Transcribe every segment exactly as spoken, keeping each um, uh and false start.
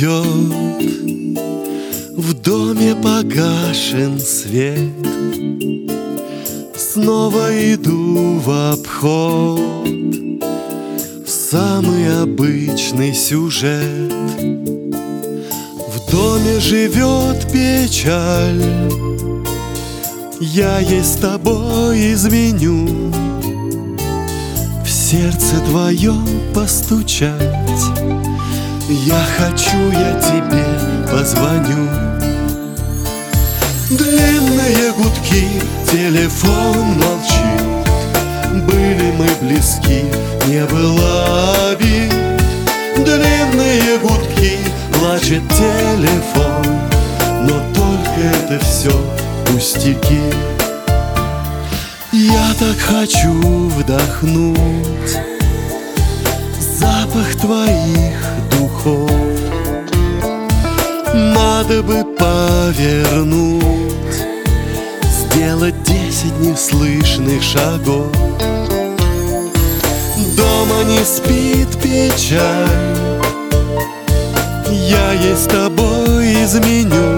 идет, в доме погашен свет. Снова иду в обход, самый обычный сюжет. В доме живет печаль, я ей с тобой изменю. В сердце твоем постучать, я хочу, я тебе позвоню. Длинные гудки, телефон молчит. Были мы близки, не было обид. Длинные гудки, плачет телефон, но только это все пустяки. Я так хочу вдохнуть запах твоих духов. Надо бы повернуть, сделать десять неслышных шагов. Дома не спит печаль, я ей с тобой изменю.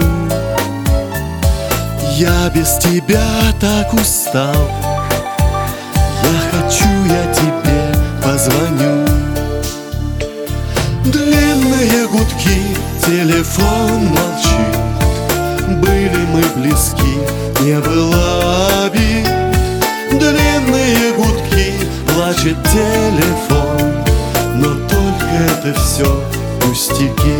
Я без тебя так устал, я хочу, я тебе позвоню. Длинные гудки, телефон молчит. Были мы близки, не было обид. Длинные гудки, плачет телефон, но только это все пустяки.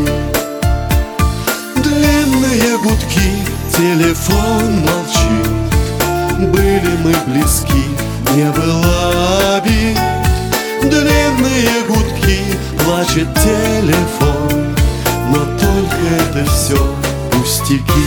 Длинные гудки, телефон молчит. Были мы близки, не было обид. Длинные гудки, плачет телефон, но только это все пустяки.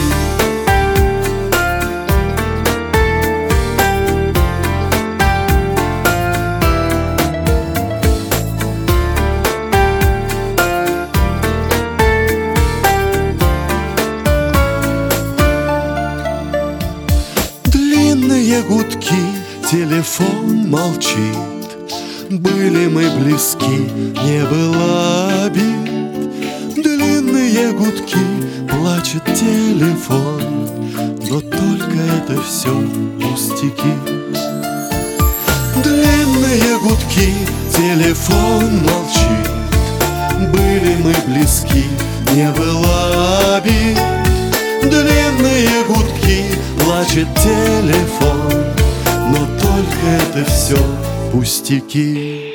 Длинные гудки, телефон молчит. Были мы близки, не было обид. Длинные гудки, плачет телефон, но только это все пустяки. Длинные гудки, телефон молчит. Были мы близки, не было обид. Длинные гудки, плачет телефон, но только это все пустяки.